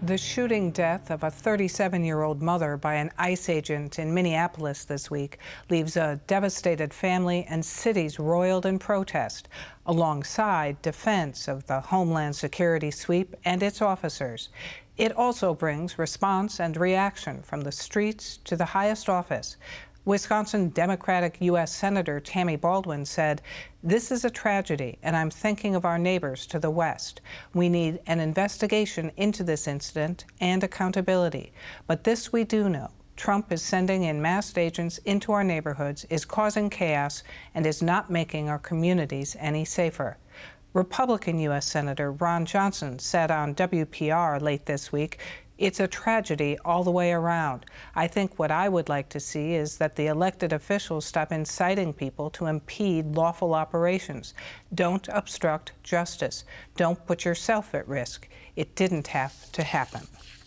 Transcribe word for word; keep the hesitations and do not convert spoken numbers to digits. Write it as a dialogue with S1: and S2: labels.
S1: The shooting death of a thirty-seven-year-old mother by an ICE agent in Minneapolis this week leaves a devastated family and cities roiled in protest, alongside defense of the Homeland Security sweep and its officers. It also brings response and reaction from the streets to the highest office. Wisconsin Democratic U S Senator Tammy Baldwin said, "This is a tragedy, and I'm thinking of our neighbors to the west. We need an investigation into this incident and accountability. But this we do know. Trump is sending in masked agents into our neighborhoods, is causing chaos, and is not making our communities any safer." Republican U S Senator Ron Johnson said on W P R late this week, "It's a tragedy all the way around. I think what I would like to see is that the elected officials stop inciting people to impede lawful operations. Don't obstruct justice. Don't put yourself at risk. It didn't have to happen."